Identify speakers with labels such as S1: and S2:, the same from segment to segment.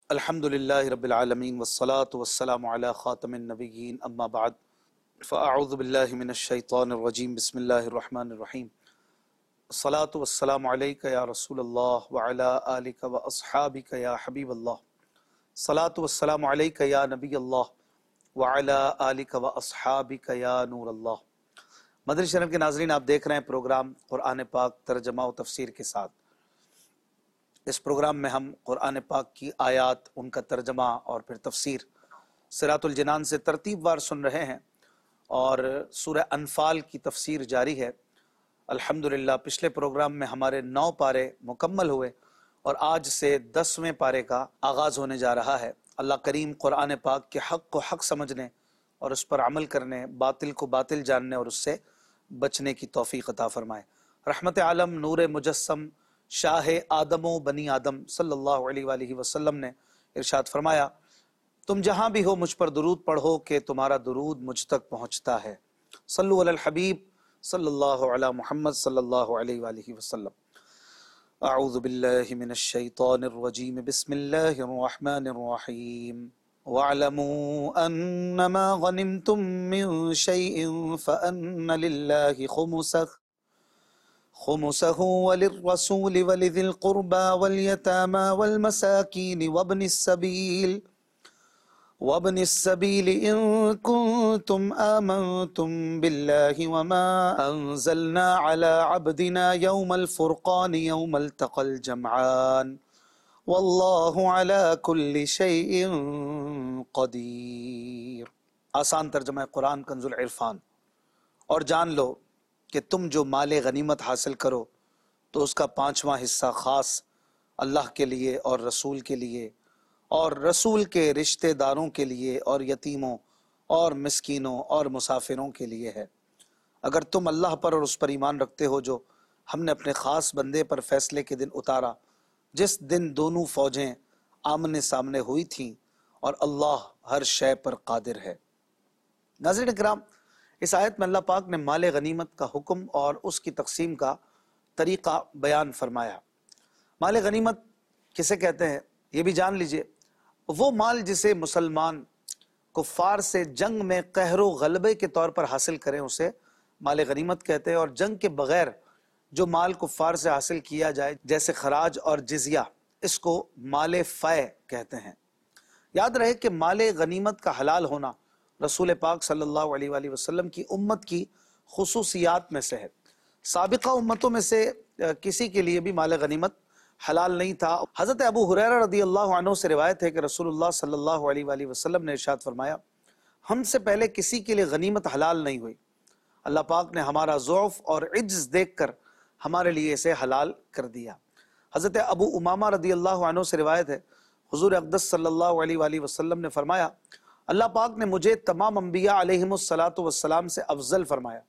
S1: الحمد للہ رب العالمین والصلاة والسلام علی خاتم النبیین اما بعد فاعوذ باللہ من الشیطان الرجیم بسم اللہ الرحمن الرحیم الصلاة والسلام علیک یا رسول اللہ وعلی آلک واصحابک یا حبیب اللہ الصلاة والسلام علیک یا نبی اللہ وعلی آلک واصحابک یا نور اللہ۔ مدنی چینل کے ناظرین، آپ دیکھ رہے ہیں پروگرام قرآن پاک ترجمہ و تفسیر کے ساتھ۔ اس پروگرام میں ہم قرآن پاک کی آیات، ان کا ترجمہ اور پھر تفسیر صراط الجنان سے ترتیب وار سن رہے ہیں، اور سورہ انفال کی تفسیر جاری ہے۔ الحمدللہ پچھلے پروگرام میں ہمارے 9 پارے مکمل ہوئے اور آج سے 10ویں پارے کا آغاز ہونے جا رہا ہے۔ اللہ کریم قرآن پاک کے حق کو حق سمجھنے اور اس پر عمل کرنے، باطل کو باطل جاننے اور اس سے بچنے کی توفیق عطا فرمائے۔ رحمت عالم نور مجسم شاہ آدم و بنی آدم صلی اللہ علیہ وآلہ وسلم نے ارشاد فرمایا، تم جہاں بھی ہو مجھ پر درود پڑھو کہ تمہارا درود مجھ تک پہنچتا ہے۔ صلو علی الحبیب صلی اللہ علی محمد صلی اللہ علیہ وآلہ وسلم۔ اعوذ باللہ من الشیطان الرجیم بسم اللہ الرحمن الرحیم۔ وَاعْلَمُوا أَنَّمَا غَنِمْتُم مِّن شَيْءٍ فَأَنَّ لِلَّهِ خُمُسَهُ وَلِلرَّسُولِ وَلِذِي الْقُرْبَى وَالْيَتَامَى وَالْمَسَاكِينِ وَابْنِ السَّبِيلِ إِن كُنتُمْ آمَنتُم بِاللَّهِ وَمَا أَنزَلْنَا عَلَى عَبْدِنَا يَوْمَ الْفُرْقَانِ يَوْمَ الْتَقَى الْجَمْعَانِ وَاللَّهُ عَلَى كُلِّ شَيْءٍ قَدِيرٌ۔ آسان ترجمہ قرآن کنز العرفان۔ اور جان لو کہ تم جو مال غنیمت حاصل کرو تو اس کا 5واں حصہ خاص اللہ کے لیے اور رسول کے لیے اور رسول کے رشتہ داروں کے لیے اور یتیموں اور مسکینوں اور مسافروں کے لیے ہے، اگر تم اللہ پر اور اس پر ایمان رکھتے ہو جو ہم نے اپنے خاص بندے پر فیصلے کے دن اتارا، جس دن دونوں فوجیں آمنے سامنے ہوئی تھیں، اور اللہ ہر شے پر قادر ہے۔ ناظرین کرام، اس آیت میں اللہ پاک نے مال غنیمت کا حکم اور اس کی تقسیم کا طریقہ بیان فرمایا۔ مال غنیمت کسے کہتے ہیں یہ بھی جان لیجئے۔ وہ مال جسے مسلمان کفار سے جنگ میں قہر و غلبے کے طور پر حاصل کریں اسے مال غنیمت کہتے ہیں، اور جنگ کے بغیر جو مال کفار سے حاصل کیا جائے جیسے خراج اور جزیہ، اس کو مال فے کہتے ہیں۔ یاد رہے کہ مال غنیمت کا حلال ہونا رسول پاک صلی اللہ علیہ وآلہ وسلم کی امت کی خصوصیات میں سے ہے۔ سابقہ امتوں میں سے کسی کے لیے بھی مال غنیمت حلال نہیں تھا۔ حضرت ابو ہریرہ رضی اللہ عنہ سے روایت ہے کہ رسول اللہ صلی اللہ علیہ وآلہ وسلم نے ارشاد فرمایا، ہم سے پہلے کسی کے لیے غنیمت حلال نہیں ہوئی، اللہ پاک نے ہمارا ضعف اور عجز دیکھ کر ہمارے لیے اسے حلال کر دیا۔ حضرت ابو امامہ رضی اللہ عنہ سے روایت ہے، حضور اقدس صلی اللہ علیہ وآلہ وسلم نے فرمایا، اللہ پاک نے مجھے تمام انبیاء علیہم السلام سے افضل فرمایا،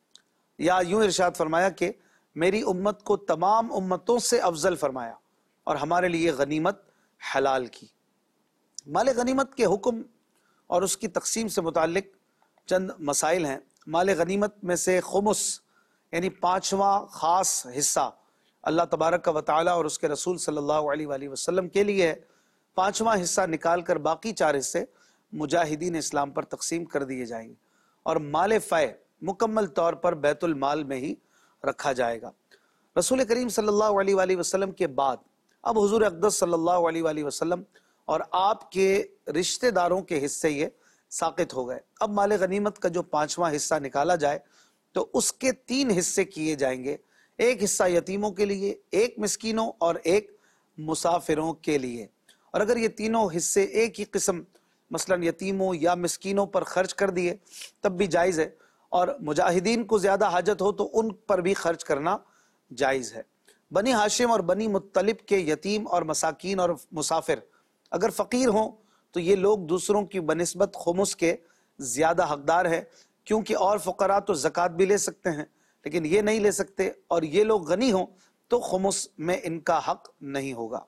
S1: یا یوں ارشاد فرمایا کہ میری امت کو تمام امتوں سے افضل فرمایا اور ہمارے لیے غنیمت حلال کی۔ مال غنیمت کے حکم اور اس کی تقسیم سے متعلق چند مسائل ہیں۔ مال غنیمت میں سے خمس یعنی 5واں خاص حصہ اللہ تبارک و تعالی اور اس کے رسول صلی اللہ علیہ وآلہ وسلم کے لیے ہے۔ 5واں حصہ نکال کر باقی 4 حصے مجاہدین اسلام پر تقسیم کر دیے جائیں گے، اور مال فے مکمل طور پر بیت المال میں ہی رکھا جائے گا۔ رسول کریم صلی اللہ علیہ وآلہ وسلم کے بعد اب حضور اقدس صلی اللہ علیہ وآلہ وسلم اور آپ کے رشتہ داروں کے حصے یہ ساقط ہو گئے۔ اب مال غنیمت کا جو 5واں حصہ نکالا جائے تو اس کے 3 حصے کیے جائیں گے، ایک حصہ یتیموں کے لیے، ایک مسکینوں اور ایک مسافروں کے لیے۔ اور اگر یہ تینوں حصے ایک ہی قسم مثلا یتیموں یا مسکینوں پر خرچ کر دیے تب بھی جائز ہے، اور مجاہدین کو زیادہ حاجت ہو تو ان پر بھی خرچ کرنا جائز ہے۔ بنی ہاشم اور بنی مطلب کے یتیم اور مساکین اور مسافر اگر فقیر ہوں تو یہ لوگ دوسروں کی بنسبت خمس کے زیادہ حقدار ہے، کیونکہ اور فقراء تو زکوٰۃ بھی لے سکتے ہیں لیکن یہ نہیں لے سکتے، اور یہ لوگ غنی ہوں تو خمس میں ان کا حق نہیں ہوگا۔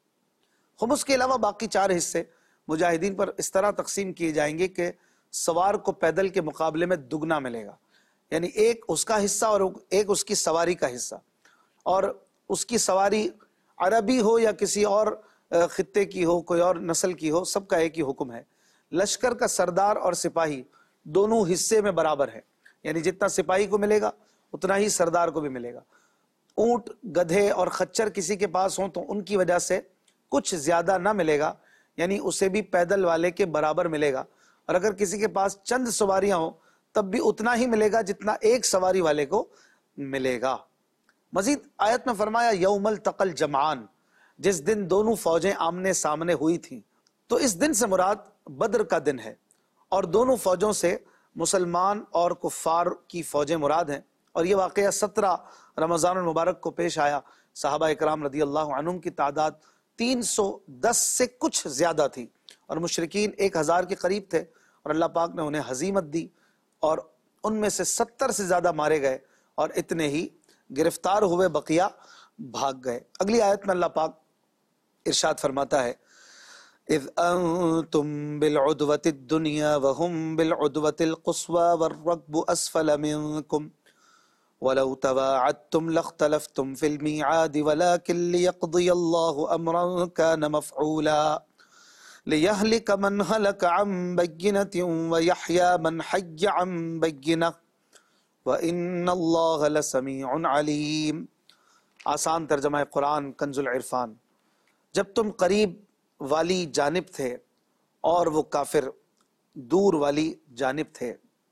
S1: خمس کے علاوہ باقی 4 حصے مجاہدین پر اس طرح تقسیم کیے جائیں گے کہ سوار کو پیدل کے مقابلے میں دگنا ملے گا، یعنی ایک اس کا حصہ اور ایک اس کی سواری کا حصہ، اور اس کی سواری عربی ہو یا کسی اور خطے کی ہو، کوئی اور نسل کی ہو، سب کا ایک ہی حکم ہے، لشکر کا سردار اور سپاہی دونوں حصے میں برابر ہے، یعنی جتنا سپاہی کو ملے گا اتنا ہی سردار کو بھی ملے گا۔ اونٹ، گدھے اور خچر کسی کے پاس ہوں تو ان کی وجہ سے کچھ زیادہ نہ ملے گا، یعنی اسے بھی پیدل والے کے برابر ملے گا، اور اگر کسی کے پاس چند سواریاں ہوں تب بھی اتنا ہی ملے گا جتنا ایک سواری والے کو ملے گا۔ مزید آیت میں فرمایا یوم التقى الجمعان، جس دن دونوں فوجیں آمنے سامنے ہوئی تھیں، تو اس دن سے مراد بدر کا دن ہے، اور دونوں فوجوں سے مسلمان اور کفار کی فوجیں مراد ہیں، اور یہ واقعہ 17 رمضان المبارک کو پیش آیا۔ صحابہ اکرام رضی اللہ عنہم کی تعداد 310 سے کچھ زیادہ تھی، اور مشرکین 1000 کے قریب تھے، اور اللہ پاک نے انہیں ہزیمت دی، اور ان میں سے 70 سے زیادہ مارے گئے، اور اتنے ہی گرفتار ہوئے، بقیہ بھاگ گئے۔ اگلی آیت میں اللہ پاک ارشاد فرماتا ہے اذ انتم بالعدوة الدنيا وهم بالعدوة القصوى والركب اسفل منكم ولو تواعدتم لاختلفتم في الميعاد ولكن ليقضي الله امرا كان مفعولا ليهلك من هلك عن بينة ويحيى من حي عن بينة وان الله لسميع عليم۔ آسان ترجمہ قرآن کنز العرفان۔ جب تم قریب والی جانب تھے اور وہ کافر دور والی جانب تھے،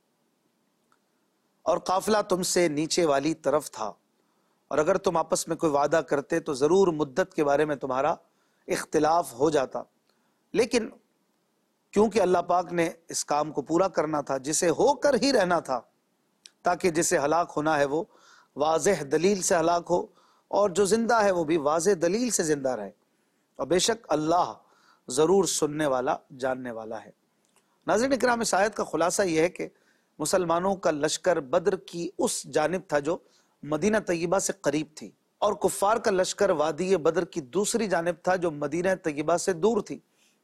S1: اور قافلہ تم سے نیچے والی طرف تھا، اور اگر تم آپس میں کوئی وعدہ کرتے تو ضرور مدت کے بارے میں تمہارا اختلاف ہو جاتا، لیکن کیونکہ اللہ پاک نے اس کام کو پورا کرنا تھا جسے ہو کر ہی رہنا تھا، تاکہ جسے ہلاک ہونا ہے وہ واضح دلیل سے ہلاک ہو، اور جو زندہ ہے وہ بھی واضح دلیل سے زندہ رہے، اور بے شک اللہ ضرور سننے والا جاننے والا ہے۔ ناظرین اکرام، اس آیت کا خلاصہ یہ ہے کہ مسلمانوں کا لشکر بدر کی اس جانب تھا جو مدینہ طیبہ سے قریب تھی، اور کفار کا لشکر وادی بدر کی دوسری جانب تھا جو مدینہ طیبہ سے دور تھی،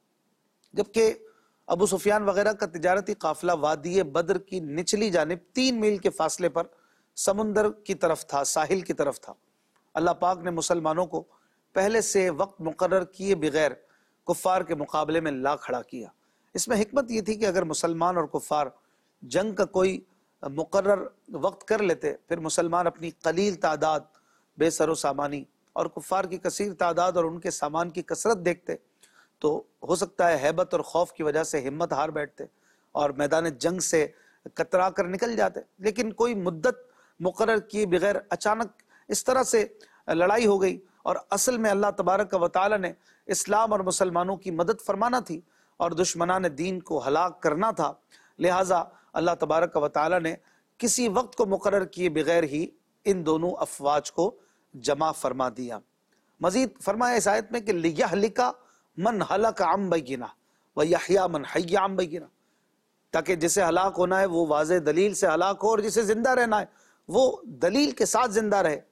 S1: جبکہ ابو سفیان وغیرہ کا تجارتی قافلہ وادی بدر کی نچلی جانب 3 میل کے فاصلے پر سمندر کی طرف تھا، ساحل کی طرف تھا۔ اللہ پاک نے مسلمانوں کو پہلے سے وقت مقرر کیے بغیر کفار کے مقابلے میں لا کھڑا کیا۔ اس میں حکمت یہ تھی کہ اگر مسلمان اور کفار جنگ کا کوئی مقرر وقت کر لیتے، پھر مسلمان اپنی قلیل تعداد، بے سر و سامانی، اور کفار کی کثیر تعداد اور ان کے سامان کی کثرت دیکھتے تو ہو سکتا ہے ہیبت اور خوف کی وجہ سے ہمت ہار بیٹھتے اور میدان جنگ سے کترا کر نکل جاتے۔ لیکن کوئی مدت مقرر کیے بغیر اچانک اس طرح سے لڑائی ہو گئی، اور اصل میں اللہ تبارک و تعالی نے اسلام اور مسلمانوں کی مدد فرمانا تھی اور دشمنان دین کو ہلاک کرنا تھا، لہٰذا اللہ تبارک و تعالی نے کسی وقت کو مقرر کیے بغیر ہی ان دونوں افواج کو جمع فرما دیا۔ مزید فرمایا اس آیت میں کہ لِيَهْلِكَ مَنْ هَلَكَ عَنْ بَيِّنَةٍ وَيَحْيَى مَنْ حَيَّ عَنْ بَيِّنَةٍ، تاکہ جسے ہلاک ہونا ہے وہ واضح دلیل سے ہلاک ہو، اور جسے زندہ رہنا ہے وہ دلیل کے ساتھ زندہ رہے۔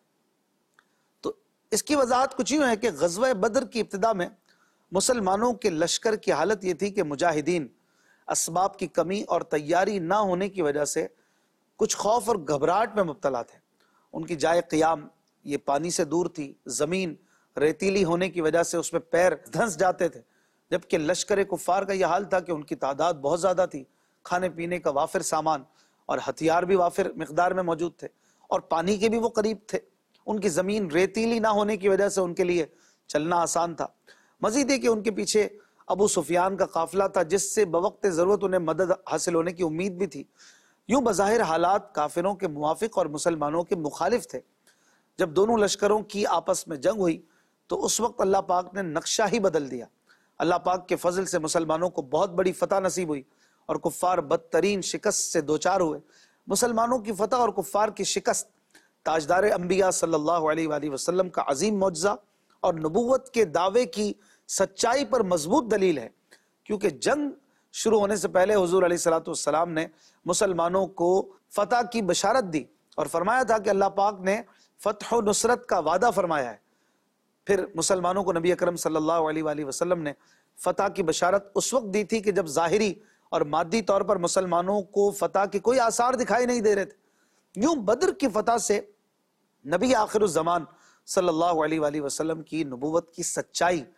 S1: تو اس کی وضاحت کچھ یوں ہے کہ غزوہ بدر کی ابتدا میں مسلمانوں کے لشکر کی حالت یہ تھی کہ مجاہدین اسباب کی کمی اور تیاری نہ ہونے کی وجہ سے کچھ خوف اور گھبراہٹ میں مبتلا تھے۔ ان کی جائے قیام یہ پانی سے دور تھی، زمین ریتیلی ہونے کی وجہ سے اس میں پیر دھنس جاتے تھے، جبکہ لشکر کفار کا یہ حال تھا کہ ان کی تعداد بہت زیادہ تھی، کھانے پینے کا وافر سامان اور ہتھیار بھی وافر مقدار میں موجود تھے، اور پانی کے بھی وہ قریب تھے۔ ان کی زمین ریتیلی نہ ہونے کی وجہ سے ان کے لیے چلنا آسان تھا۔ مزید ہے کہ ان کے پیچھے ابو سفیان کا قافلہ تھا جس سے بوقت ضرورت انہیں مدد حاصل ہونے کی امید بھی تھی۔ یوں بظاہر حالات کافروں کے موافق اور مسلمانوں کے مخالف تھے۔ جب دونوں لشکروں کی آپس میں جنگ ہوئی تو اس وقت اللہ پاک نے نقشہ ہی بدل دیا۔ اللہ پاک کے فضل سے مسلمانوں کو بہت بڑی فتح نصیب ہوئی اور کفار بدترین شکست سے دوچار ہوئے۔ مسلمانوں کی فتح اور کفار کی شکست تاجدار انبیاء صلی اللہ علیہ وآلہ وسلم کا عظیم معجزہ اور نبوت کے دعوے کی سچائی پر مضبوط دلیل ہے، کیونکہ جنگ شروع ہونے سے پہلے حضور علیہ الصلوۃ والسلام نے مسلمانوں کو فتح کی بشارت دی اور فرمایا تھا کہ اللہ پاک نے فتح و نصرت کا وعدہ فرمایا ہے۔ پھر مسلمانوں کو نبی اکرم صلی اللہ علیہ وآلہ وسلم نے فتح کی بشارت اس وقت دی تھی کہ جب ظاہری اور مادی طور پر مسلمانوں کو فتح کے کوئی آثار دکھائی نہیں دے رہے تھے۔ یوں بدر کی فتح سے نبی آخر الزمان صلی اللہ علیہ وآلہ وسلم کی نبوت کی سچائی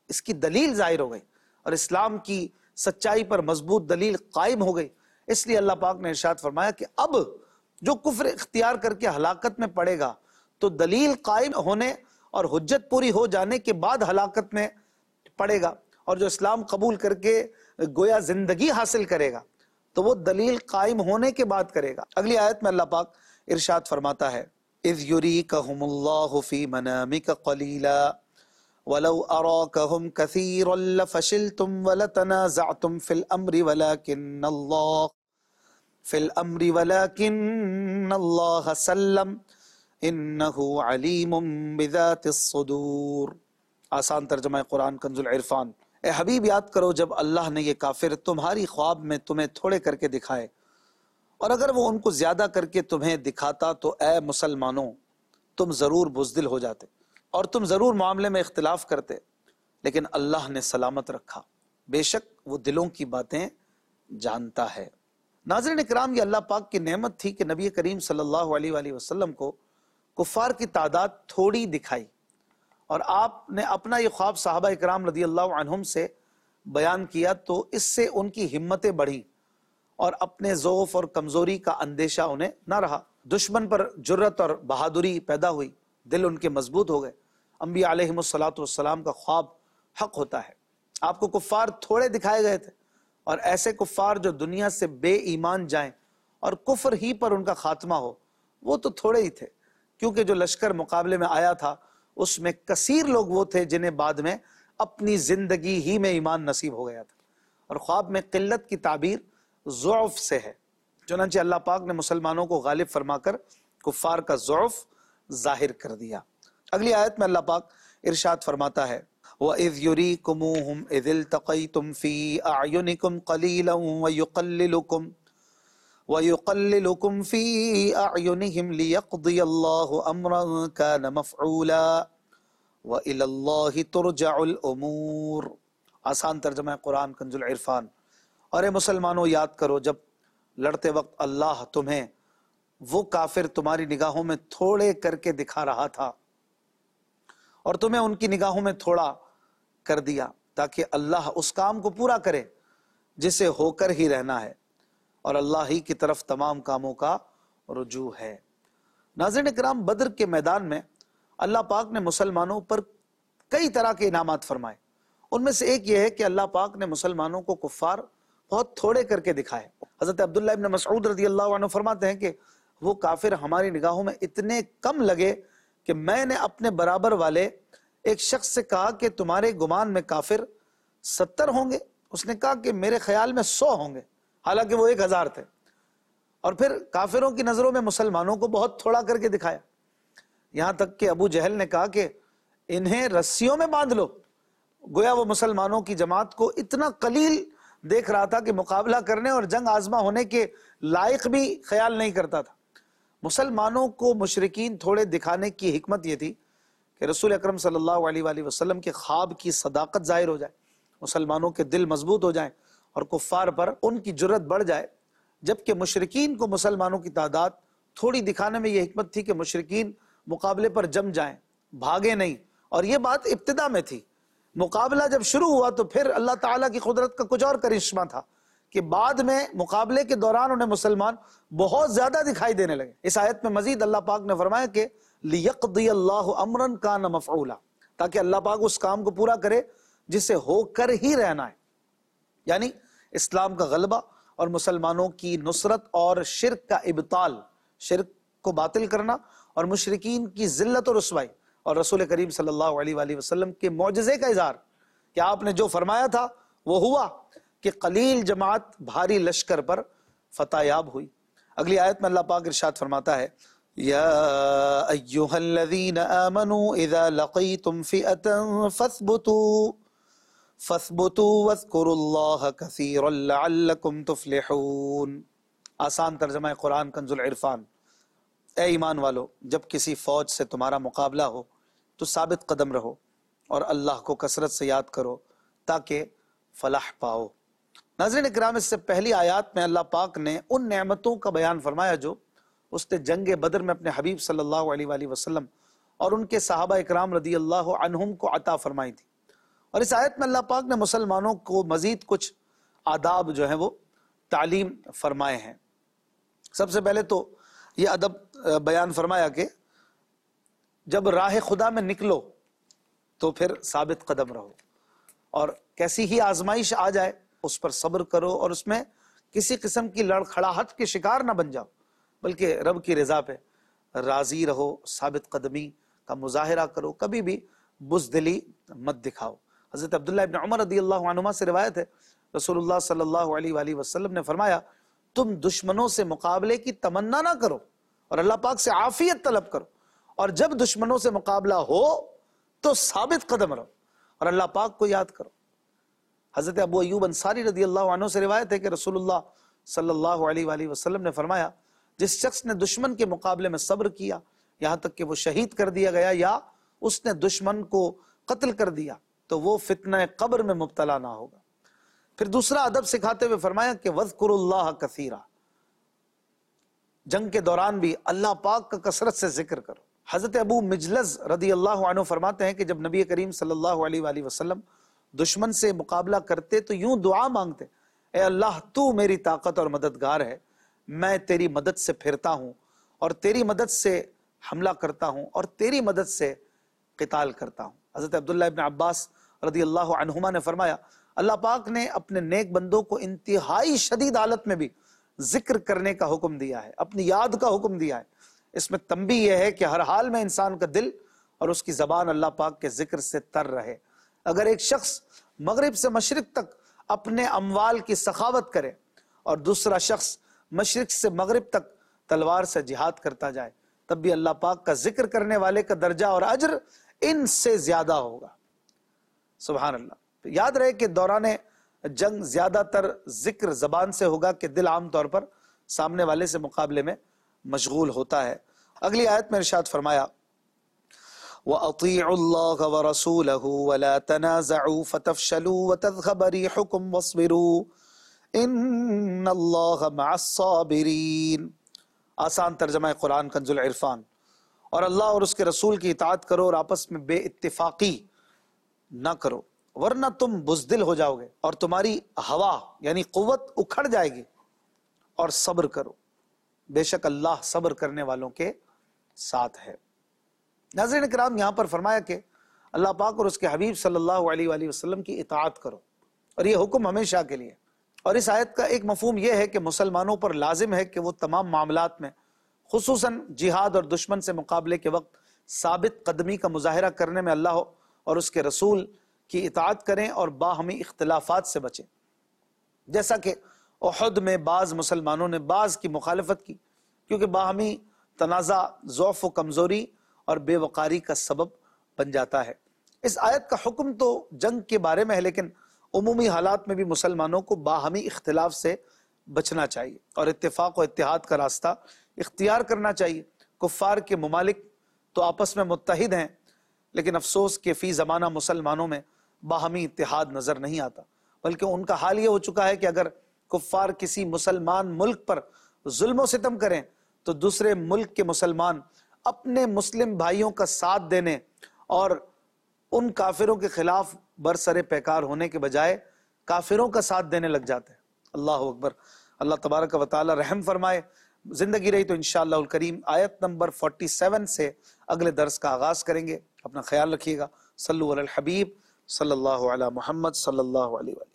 S1: اس کی دلیل ظاہر ہو گئی اور اسلام کی سچائی پر مضبوط دلیل قائم ہو گئی۔ اس لیے اللہ پاک نے ارشاد فرمایا کہ اب جو کفر اختیار کر کے ہلاکت میں پڑے گا تو دلیل قائم ہونے اور حجت پوری ہو جانے کے بعد ہلاکت میں پڑے گا، اور جو اسلام قبول کر کے گویا زندگی حاصل کرے گا تو وہ دلیل قائم ہونے کے بعد کرے گا۔ اگلی آیت میں اللہ پاک ارشاد فرماتا ہے اذ یریکہم اللہ فی منامک قلیلا ولو اراکہم کثیرا لفشلتم ولتنازعتم فی الامر ولکن اللہ سلم انہ علیم بذات الصدور۔ آسان ترجمہ قرآن کنز العرفان۔ اے حبیب یاد کرو جب اللہ نے یہ کافر تمہاری خواب میں تمہیں تھوڑے کر کے دکھائے، اور اگر وہ ان کو زیادہ کر کے تمہیں دکھاتا تو اے مسلمانوں تم ضرور بزدل ہو جاتے اور تم ضرور معاملے میں اختلاف کرتے، لیکن اللہ نے سلامت رکھا، بے شک وہ دلوں کی باتیں جانتا ہے۔ ناظرین اکرام، یہ اللہ پاک کی نعمت تھی کہ نبی کریم صلی اللہ علیہ وآلہ وسلم کو کفار کی تعداد تھوڑی دکھائی، اور آپ نے اپنا یہ خواب صحابہ اکرام رضی اللہ عنہم سے بیان کیا تو اس سے ان کی ہمتیں بڑھی اور اپنے ضعف اور کمزوری کا اندیشہ انہیں نہ رہا۔ دشمن پر جرت اور بہادری پیدا ہوئی، دل ان کے مضبوط ہو گئے۔ انبیاء علیہم السلام کا خواب حق ہوتا ہے۔ آپ کو کفار تھوڑے دکھائے گئے تھے، اور ایسے کفار جو دنیا سے بے ایمان جائیں اور کفر ہی پر ان کا خاتمہ ہو، وہ تو تھوڑے ہی تھے، کیونکہ جو لشکر مقابلے میں آیا تھا اس میں کثیر لوگ وہ تھے جنہیں بعد میں اپنی زندگی ہی میں ایمان نصیب ہو گیا تھا۔ اور خواب میں قلت کی تعبیر ضعف سے ہے، چنانچہ اللہ پاک نے مسلمانوں کو غالب فرما کر کفار کا ضعف ظاہر کر دیا۔ اگلی آیت میں اللہ پاک ارشاد فرماتا ہے وَإِذْ يُرِيكُمُوهُمْ إِذِ الْتَقَيْتُمْ فِي أَعْيُنِكُمْ قَلِيلًا وَيُقَلِّلُكُمْ فِي أَعْيُنِهِمْ لِيَقْضِيَ اللَّهُ أَمْرًا كَانَ مَفْعُولًا وَإِلَى اللَّهِ تُرْجَعُ الْأُمُورُ۔ آسان ترجمہ قرآن کنز العرفان۔ اور اے مسلمانوں یاد کرو جب لڑتے وقت اللہ تمہیں وہ کافر تمہاری نگاہوں میں تھوڑے کر کے دکھا رہا تھا اور تمہیں ان کی نگاہوں میں تھوڑا کر دیا، تاکہ اللہ اس کام کو پورا کرے جسے ہو کر ہی رہنا ہے، اور اللہ ہی کی طرف تمام کاموں کا رجوع ہے۔ ناظرین اکرام، بدر کے میدان میں اللہ پاک نے مسلمانوں پر کئی طرح کے انعامات فرمائے۔ ان میں سے ایک یہ ہے کہ اللہ پاک نے مسلمانوں کو کفار بہت تھوڑے کر کے دکھائے۔ حضرت عبداللہ ابن مسعود رضی اللہ عنہ فرماتے ہیں کہ وہ کافر ہماری نگاہوں میں اتنے کم لگے کہ میں نے اپنے برابر والے ایک شخص سے کہا کہ تمہارے گمان میں کافر 70 ہوں گے؟ اس نے کہا کہ میرے خیال میں 100 ہوں گے، حالانکہ وہ 1000 تھے۔ اور پھر کافروں کی نظروں میں مسلمانوں کو بہت تھوڑا کر کے دکھایا، یہاں تک کہ ابو جہل نے کہا کہ انہیں رسیوں میں باندھ لو۔ گویا وہ مسلمانوں کی جماعت کو اتنا قلیل دیکھ رہا تھا کہ مقابلہ کرنے اور جنگ آزما ہونے کے لائق بھی خیال نہیں کرتا تھا۔ مسلمانوں کو مشرکین تھوڑے دکھانے کی حکمت یہ تھی کہ رسول اکرم صلی اللہ علیہ وآلہ وسلم کے خواب کی صداقت ظاہر ہو جائے، مسلمانوں کے دل مضبوط ہو جائیں اور کفار پر ان کی جرت بڑھ جائے، جبکہ مشرکین کو مسلمانوں کی تعداد تھوڑی دکھانے میں یہ حکمت تھی کہ مشرکین مقابلے پر جم جائیں، بھاگے نہیں۔ اور یہ بات ابتدا میں تھی، مقابلہ جب شروع ہوا تو پھر اللہ تعالیٰ کی قدرت کا کچھ اور کرشمہ تھا کہ بعد میں مقابلے کے دوران انہیں مسلمان بہت زیادہ دکھائی دینے لگے۔ اس آیت میں مزید اللہ پاک نے فرمایا کہ لِيَقْضِيَ اللَّهُ أَمْرًا كَانَ مَفْعُولًا، تاکہ اللہ پاک اس کام کو پورا کرے جسے ہو کر ہی رہنا ہے، یعنی اسلام کا غلبہ اور مسلمانوں کی نصرت اور شرک کا ابطال، شرک کو باطل کرنا اور مشرکین کی ذلت و رسوائی، اور رسول کریم صلی اللہ علیہ وآلہ وسلم کے معجزے کا اظہار کہ آپ نے جو فرمایا تھا وہ ہوا کہ قلیل جماعت بھاری لشکر پر فتح یاب ہوئی۔ اگلی آیت میں اللہ پاک ارشاد فرماتا ہے یا ایہا الذین آمنوا اذا لقیتم فئة فاثبتوا واذکروا اللہ کثیرا لعلکم تفلحون۔ آسان ترجمہ قرآن کنز العرفان۔ اے ایمان والو، جب کسی فوج سے تمہارا مقابلہ ہو تو ثابت قدم رہو اور اللہ کو کثرت سے یاد کرو تاکہ فلاح پاؤ۔ ناظرین اکرام، اس سے پہلی آیات میں اللہ پاک نے ان نعمتوں کا بیان فرمایا جو اس نے جنگ بدر میں اپنے حبیب صلی اللہ علیہ وآلہ وسلم اور ان کے صحابہ اکرام رضی اللہ عنہم کو عطا فرمائی تھی۔ اور اس آیت میں اللہ پاک نے مسلمانوں کو مزید کچھ آداب جو ہیں وہ تعلیم فرمائے ہیں۔ سب سے پہلے تو یہ ادب بیان فرمایا کہ جب راہ خدا میں نکلو تو پھر ثابت قدم رہو، اور کیسی ہی آزمائش آ جائے اس پر صبر کرو، اور اس میں کسی قسم کی لڑکھڑاہٹ کے شکار نہ بن جاؤ، بلکہ رب کی رضا پہ راضی رہو، ثابت قدمی کا مظاہرہ کرو، کبھی بھی بزدلی مت دکھاؤ۔ حضرت عبداللہ ابن عمر رضی اللہ عنہما سے روایت ہے، رسول اللہ صلی اللہ علیہ وآلہ وسلم نے فرمایا، تم دشمنوں سے مقابلے کی تمنا نہ کرو اور اللہ پاک سے عافیت طلب کرو، اور جب دشمنوں سے مقابلہ ہو تو ثابت قدم رہو اور اللہ پاک کو یاد کرو۔ حضرت ابو ایوب انصاری رضی اللہ عنہ سے روایت ہے کہ رسول اللہ صلی اللہ علیہ وآلہ وسلم نے فرمایا، جس شخص نے دشمن کے مقابلے میں صبر کیا یہاں تک کہ وہ شہید کر دیا گیا یا اس نے دشمن کو قتل کر دیا تو وہ فتنہ قبر میں مبتلا نہ ہوگا۔ پھر دوسرا ادب سکھاتے ہوئے فرمایا کہ وَاذْكُرُوا اللَّهَ كَثِيرًا، جنگ کے دوران بھی اللہ پاک کا کثرت سے ذکر کرو۔ حضرت ابو مجلز رضی اللہ عنہ فرماتے ہیں کہ جب نبی کریم صلی اللہ علیہ وآلہ وسلم دشمن سے مقابلہ کرتے تو یوں دعا مانگتے، اے اللہ تو میری طاقت اور مددگار ہے، میں تیری مدد سے پھرتا ہوں اور تیری مدد سے حملہ کرتا ہوں اور تیری مدد سے قتال کرتا ہوں۔ حضرت عبداللہ ابن عباس رضی اللہ عنہما نے فرمایا، اللہ پاک نے اپنے نیک بندوں کو انتہائی شدید حالت میں بھی ذکر کرنے کا حکم دیا ہے، اپنی یاد کا حکم دیا ہے۔ اس میں تنبیہ یہ ہے کہ ہر حال میں انسان کا دل اور اس کی زبان اللہ پاک کے ذکر سے تر رہے۔ اگر ایک شخص مغرب سے مشرق تک اپنے اموال کی سخاوت کرے اور دوسرا شخص مشرق سے مغرب تک تلوار سے جہاد کرتا جائے، تب بھی اللہ پاک کا ذکر کرنے والے کا درجہ اور اجر ان سے زیادہ ہوگا۔ سبحان اللہ۔ یاد رہے کہ دوران جنگ زیادہ تر ذکر زبان سے ہوگا کہ دل عام طور پر سامنے والے سے مقابلے میں مشغول ہوتا ہے۔ اگلی آیت میں ارشاد فرمایا، وَأَطِيعُوا اللَّهَ وَرَسُولَهُ وَلَا تَنَازَعُوا فَتَفْشَلُوا وَتَذْهَبَ رِيحُكُمْ وَاصْبِرُوا إِنَّ اللَّهَ مَعَ الصَّابِرِينَ۔ آسان ترجمہ قرآن کنز العرفان۔ اور اللہ اور اس کے رسول کی اطاعت کرو اور آپس میں بے اتفاقی نہ کرو، ورنہ تم بزدل ہو جاؤ گے اور تمہاری ہوا یعنی قوت اکھڑ جائے گی، اور صبر کرو، بے شک اللہ صبر کرنے والوں کے ساتھ ہے۔ ناظرین کرام، یہاں پر فرمایا کہ اللہ پاک اور اس کے حبیب صلی اللہ علیہ وآلہ وسلم کی اطاعت کرو، اور یہ حکم ہمیشہ کے لیے۔ اور اس آیت کا ایک مفہوم یہ ہے کہ مسلمانوں پر لازم ہے کہ وہ تمام معاملات میں، خصوصاً جہاد اور دشمن سے مقابلے کے وقت، ثابت قدمی کا مظاہرہ کرنے میں اللہ اور اس کے رسول کی اطاعت کریں اور باہمی اختلافات سے بچیں۔ جیسا کہ احد میں بعض مسلمانوں نے بعض کی مخالفت کی، کیونکہ باہمی تنازع ضعف و کمزوری اور بے وقاری کا سبب بن جاتا ہے۔ اس آیت کا حکم تو جنگ کے بارے میں ہے، لیکن عمومی حالات میں بھی مسلمانوں کو باہمی اختلاف سے بچنا چاہیے اور اتفاق و اتحاد کا راستہ اختیار کرنا چاہیے۔ کفار کے ممالک تو آپس میں متحد ہیں، لیکن افسوس کہ فی زمانہ مسلمانوں میں باہمی اتحاد نظر نہیں آتا، بلکہ ان کا حال یہ ہو چکا ہے کہ اگر کفار کسی مسلمان ملک پر ظلم و ستم کریں تو دوسرے ملک کے مسلمان اپنے مسلم بھائیوں کا ساتھ دینے اور ان کافروں کے خلاف برسر پیکار ہونے کے بجائے کافروں کا ساتھ دینے لگ جاتے ہیں۔ اللہ اکبر۔ اللہ تبارک و تعالی رحم فرمائے۔ زندگی رہی تو انشاءاللہ الکریم آیت نمبر 47 سے اگلے درس کا آغاز کریں گے۔ اپنا خیال رکھیے گا۔ صلو علی الحبیب صلی اللہ علی محمد صلی اللہ علیہ وسلم۔